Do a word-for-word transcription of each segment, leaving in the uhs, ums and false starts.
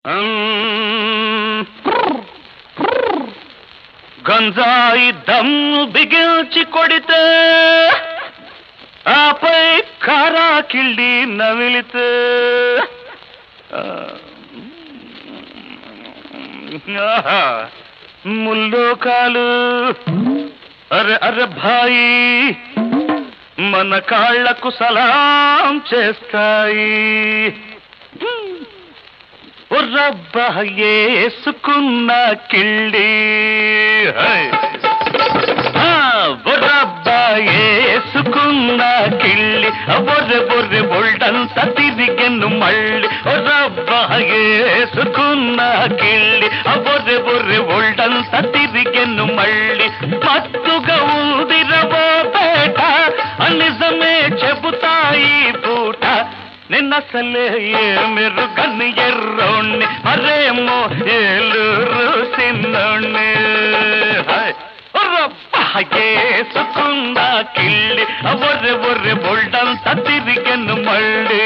గంజాయి దమ్ము బిగించి కొడితే ఆపై కారా కిళ్ళి నమిలితే ముల్లోకాలు అరే అరే భాయి మన కాళ్లకు సలాం చేస్తాయి. రబ్బా ఏసుకున్న కిళ్ళి రబ్బా ఏసుకున్న కిళ్ళి బొర్రె బొర్రె బొల్డంత తిరిగెను మళ్ళీ. రబ్బా ఏసుకున్న కిళ్ళి బొర్రె బొర్రె బొల్డంత తిరిగెను మళ్ళీ. మత్తుగా ఊదిరవో పేట నిజమే చెబుతాయి పూట. నిన్నసలే మెరుగని ఎర్రోణ్ణి మరేమో ఏలూరు సిన్నోణ్ణి. ఏసుకున్న కిళ్ళి బొర్రె బొర్రె బొల్డంత తిరిగెను మళ్ళీ.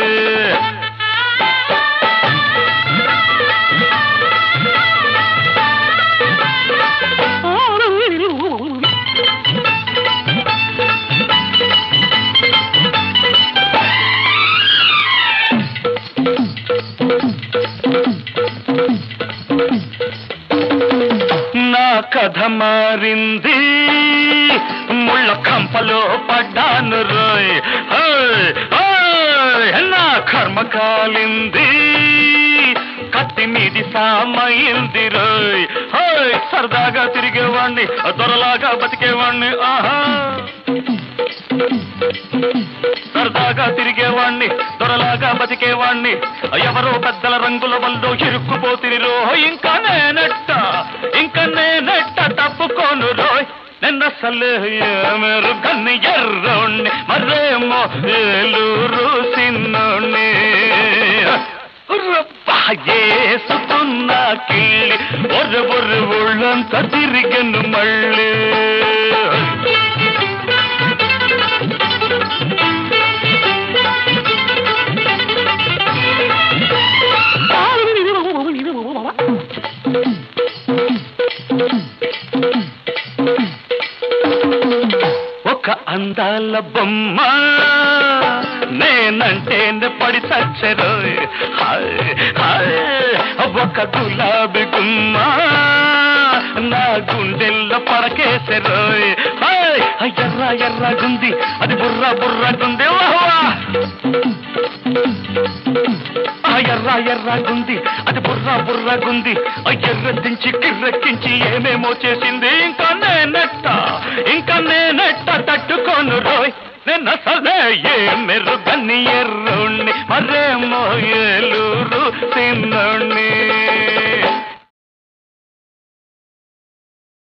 నా కథ మారింది, ముళ్ళ కంపలో పడ్డాను రోయ్. నా కర్మ కాలింది, కత్తి మీది సామైంది రోయ్. సరదాగా తిరిగేవాణ్ణి, దొరలాగా బతికేవాణ్ణి. ఆహా సరదాగా తిరిగేవాణ్ణి, దొరలాగా బతికేవాణ్ణి. ఎవరో పెద్దల రంగుల వల్ల ఇరుక్కుపోతిని రో. ఇంకా నేనెట్ట ఇంకా నేనెట్ట తప్పుకోను రోయ్. నిన్నసలే మెరుగని ఎర్రోణ్ణి మరేమో ఏలూరు సిన్నోణ్ణి. ఏసుకున్న కిళ్ళి బొర్రె బొర్రె ఒళ్ళంత తిరిగెను మళ్ళీ. ఒక అందాల బొమ్మ నేనంటే పడి చచ్చరు. ఒక గులాబీ గుమ్మ నా గుండెల్లో పడకేసరు. ఎర్ర ఎర్రగుంది అది బుర్ర బుర్రగుంది. ఎర్ర ఎర్రగుంది అది బుర్ర బుర్రగుంది. ఎర్రదించి కిర్రెక్కించి ఏమేమో చేసింది. ఇంకా నేనెట్ట ఇంకా నేనెట్ట తట్టుకోను రోయ్. నిన్నసలే ఏ మెరుగని ఎర్రోణ్ణి మరేమో ఏలూరు